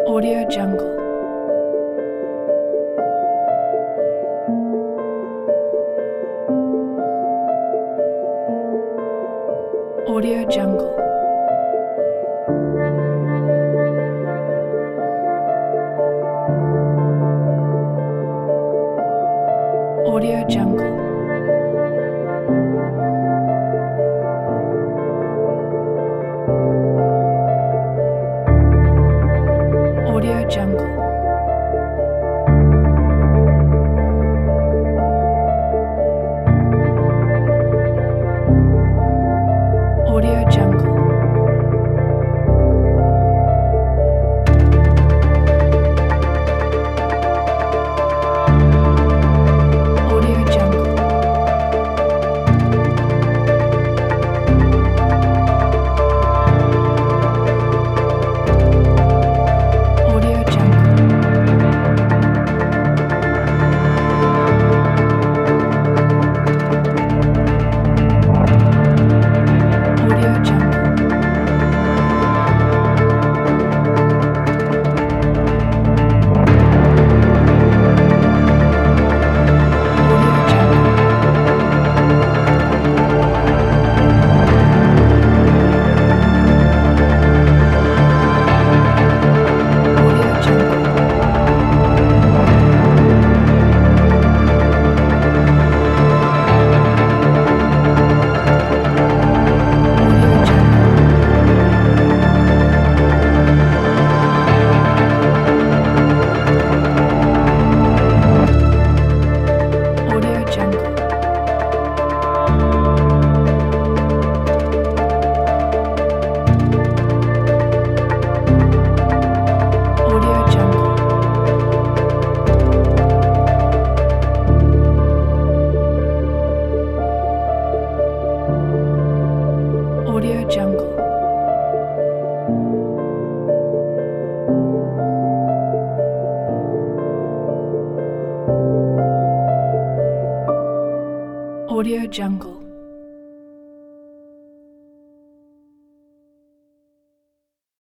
Audio Jungle. Audio Jungle. Audio Jungle. Audio Jungle. Audio Jungle. Audio Jungle. Audio Jungle. Audio Jungle. Audio Jungle. Audio Jungle. Audio Jungle. Audio Jungle. Audio Jungle. Audio Jungle. Audio Jungle.